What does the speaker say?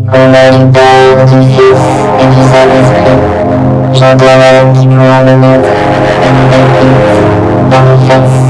Remaining down to fifth in his everything. Juggling on the